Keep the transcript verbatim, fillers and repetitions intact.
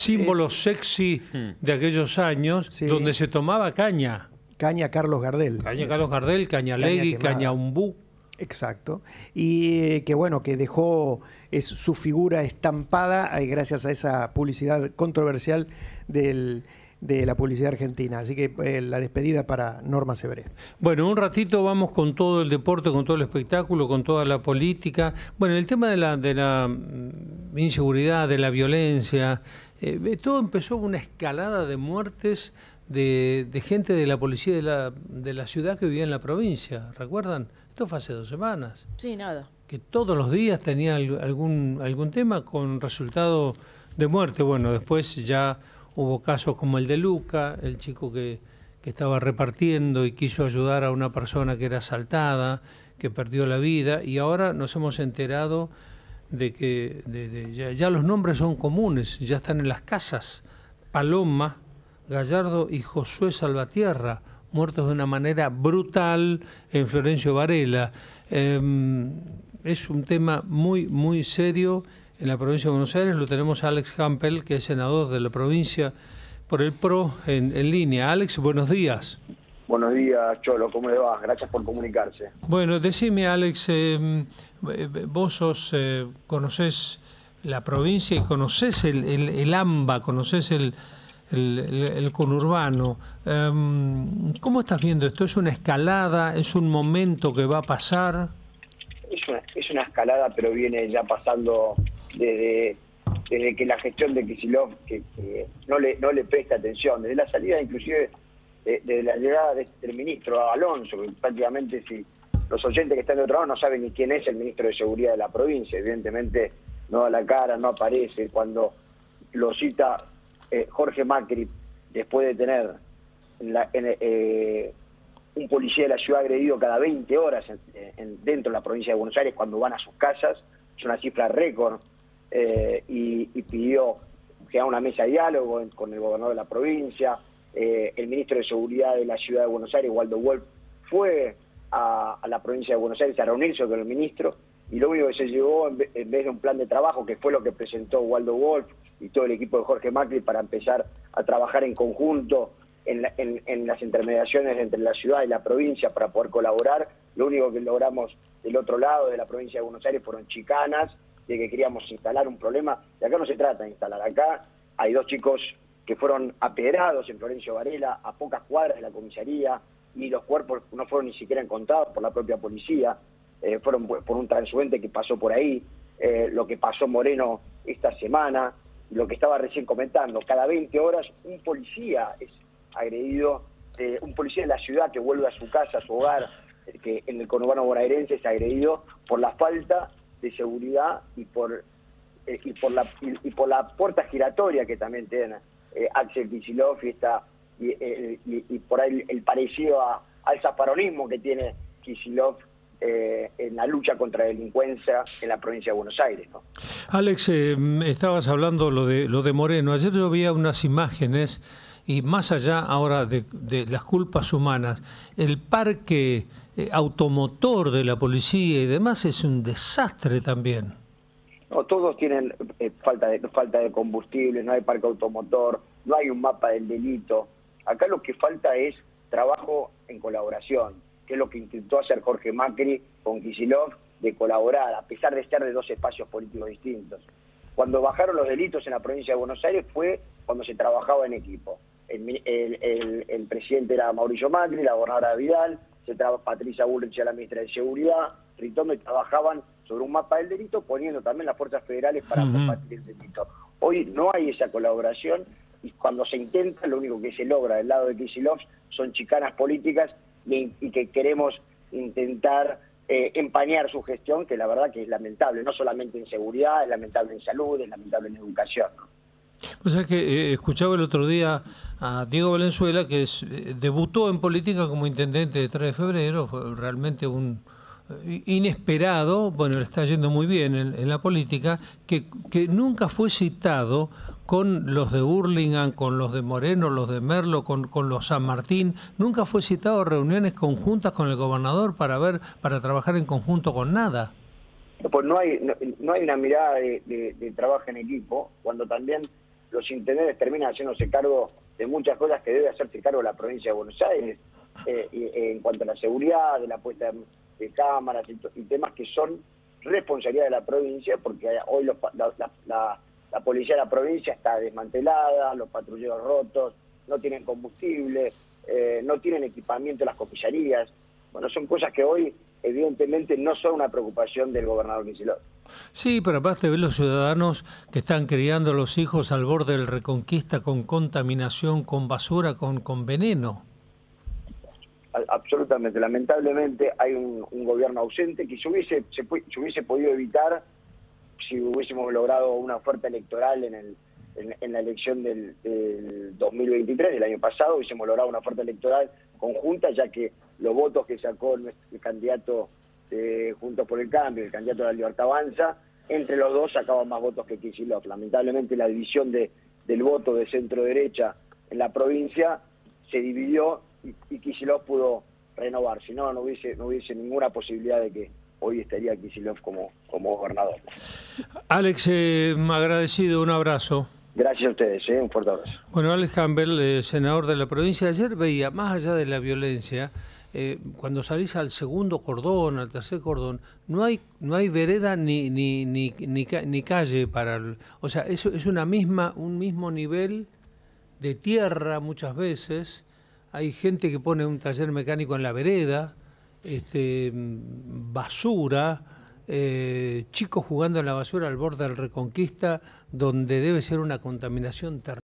símbolo eh, sexy de aquellos años, sí, donde se tomaba caña. Caña Carlos Gardel. Caña Carlos Gardel, caña Legui, caña, caña Umbú. Exacto. Y eh, que bueno, que dejó es, su figura estampada eh, gracias a esa publicidad controversial del, de la publicidad argentina. Así que eh, la despedida para Norma Severé. Bueno, un ratito vamos con todo el deporte, con todo el espectáculo, con toda la política. Bueno, el tema de la, de la inseguridad, de la violencia, eh, todo empezó una escalada de muertes de, de gente de la policía de la, de la ciudad que vivía en la provincia. ¿Recuerdan? Esto fue hace dos semanas. Sí, nada. Que todos los días tenía algún, algún tema con resultado de muerte. Bueno, después ya hubo casos como el de Luca, el chico que, que estaba repartiendo y quiso ayudar a una persona que era asaltada, que perdió la vida, y ahora nos hemos enterado de que de, de, ya, ya los nombres son comunes, ya están en las casas. Paloma Gallardo y Josué Salvatierra, muertos de una manera brutal en Florencio Varela. Eh, es un tema muy, muy serio en la provincia de Buenos Aires. Lo tenemos a Alex Hampel, que es senador de la provincia por el P R O, en, en línea. Alex, buenos días. Buenos días, Cholo, ¿cómo le va? Gracias por comunicarse. Bueno, decime, Alex, eh, vos sos, eh, conocés la provincia y conocés el, el, el AMBA, conocés el... El, el, el conurbano. Um, ¿Cómo estás viendo esto? ¿Es una escalada? ¿Es un momento que va a pasar? Es una, es una escalada, pero viene ya pasando desde, desde que la gestión de Kicillof que, que no le no le presta atención, desde la salida inclusive de, de la llegada de, del ministro Alonso, que prácticamente si los oyentes que están de otro lado no saben ni quién es el ministro de Seguridad de la provincia, evidentemente no da la cara, no aparece, cuando lo cita Eh, Jorge Macri, después de tener en la, en, eh, un policía de la ciudad agredido cada veinte horas en, en, dentro de la provincia de Buenos Aires cuando van a sus casas, es una cifra récord, eh, y, y pidió que haga una mesa de diálogo en, con el gobernador de la provincia. Eh, el ministro de Seguridad de la ciudad de Buenos Aires, Waldo Wolf, fue a, a la provincia de Buenos Aires a reunirse con el ministro, y lo único que se llevó, en vez, en vez de un plan de trabajo, que fue lo que presentó Waldo Wolf y todo el equipo de Jorge Macri para empezar a trabajar en conjunto en, la, en, en las intermediaciones entre la ciudad y la provincia para poder colaborar. Lo único que logramos del otro lado de la provincia de Buenos Aires fueron chicanas, de que queríamos instalar un problema. De acá no se trata de instalar, acá hay dos chicos que fueron apedrados en Florencio Varela, a pocas cuadras de la comisaría, y los cuerpos no fueron ni siquiera encontrados por la propia policía, eh, fueron por un transeúnte que pasó por ahí. Eh, lo que pasó Moreno esta semana, lo que estaba recién comentando, cada veinte horas un policía es agredido, eh, un policía de la ciudad que vuelve a su casa, a su hogar, eh, que en el conurbano bonaerense es agredido por la falta de seguridad y por eh, y por la y, y por la puerta giratoria que también tiene eh, Axel Kicillof y, esta, y, eh, y, y por ahí el, el parecido a, al zaparonismo que tiene Kicillof Eh, en la lucha contra la delincuencia en la provincia de Buenos Aires, ¿no? Alex, eh, estabas hablando lo de lo de Moreno. Ayer yo veía unas imágenes y más allá ahora de, de las culpas humanas, el parque eh, automotor de la policía y demás es un desastre también. No, todos tienen eh, falta de falta de combustible, no hay parque automotor, no hay un mapa del delito. Acá lo que falta es trabajo en colaboración, que es lo que intentó hacer Jorge Macri con Kicillof, de colaborar, a pesar de estar de dos espacios políticos distintos. Cuando bajaron los delitos en la provincia de Buenos Aires fue cuando se trabajaba en equipo. El, el, el, el presidente era Mauricio Macri, la gobernadora Vidal, se traba Patricia Bullrich, la ministra de Seguridad, Ritondo, y trabajaban sobre un mapa del delito, poniendo también las fuerzas federales para uh-huh. combatir el delito. Hoy no hay esa colaboración, y cuando se intenta, lo único que se logra del lado de Kicillof son chicanas políticas, y, y que queremos intentar eh, empañar su gestión, que la verdad que es lamentable, no solamente en seguridad, es lamentable en salud, es lamentable en educación, ¿no? Pues es que eh, escuchaba el otro día a Diego Valenzuela, que es, eh, debutó en política como intendente de tres de febrero, fue realmente un eh, inesperado, bueno, le está yendo muy bien en, en la política, que, que nunca fue citado con los de Hurlingham, con los de Moreno, los de Merlo, con, con los San Martín, nunca fue citado a reuniones conjuntas con el gobernador para ver, para trabajar en conjunto con nada. Pues no hay no, no hay una mirada de, de, de trabajo en equipo, cuando también los intendentes terminan haciéndose cargo de muchas cosas que debe hacerse cargo la provincia de Buenos Aires, eh, y, eh, en cuanto a la seguridad, de la puesta de cámaras y, y temas que son responsabilidad de la provincia, porque hoy los, la, la, la, la policía de la provincia está desmantelada, los patrulleros rotos, no tienen combustible, eh, no tienen equipamiento en las comisarías. Bueno, son cosas que hoy evidentemente no son una preocupación del gobernador Kicillof. Sí, pero aparte ves los ciudadanos que están criando a los hijos al borde del Reconquista con contaminación, con basura, con, con veneno. Absolutamente, lamentablemente hay un, un gobierno ausente que se hubiese, se, se hubiese podido evitar si hubiésemos logrado una oferta electoral en, el, en, en la elección del, del dos mil veintitrés, del año pasado, hubiésemos logrado una oferta electoral conjunta, ya que los votos que sacó el, el candidato de Juntos por el Cambio, el candidato de la Libertad Avanza, entre los dos sacaban más votos que Kicillof. Lamentablemente la división de, del voto de centro-derecha en la provincia se dividió y, y Kicillof pudo renovar, si no, no hubiese, no hubiese ninguna posibilidad de que hoy estaría Kicillof como, como gobernador. Alex, eh, agradecido, un abrazo. Gracias a ustedes, ¿eh? Un fuerte abrazo. Bueno, Alex Campbell, eh, senador de la provincia, ayer veía, más allá de la violencia, eh, cuando salís al segundo cordón, al tercer cordón, no hay no hay vereda ni ni ni ni, ni calle para el, o sea, eso es una misma un mismo nivel de tierra muchas veces. Hay gente que pone un taller mecánico en la vereda, este, basura, eh, chicos jugando en la basura al borde del Reconquista, donde debe ser una contaminación terrible.